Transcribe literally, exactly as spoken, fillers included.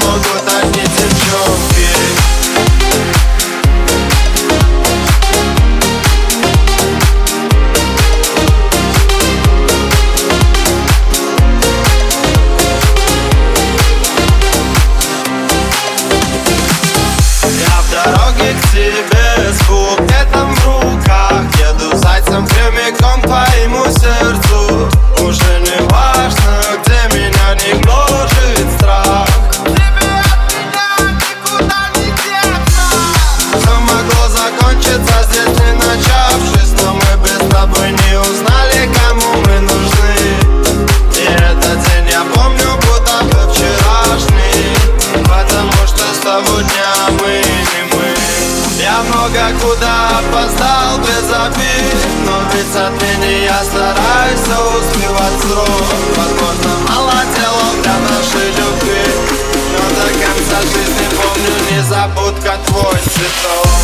помогут одни девчонки. К тебе с букетом в руках еду зайцем прямиком к твоему сердцу. Уже не важно, где меня не гложет страх. Тебе от меня никуда не деться. Все могло закончиться здесь не начавшись, но мы бы с тобой не узнали, кому мы нужны. И этот день я помню, будто бы вчерашний, потому что с того дня мы не мы. Я много куда опоздал без обид, но ведь отныне я стараюсь успевать срок. Возможно, мало делов для нашей любви, но до конца жизни помню незабудка твой цветок.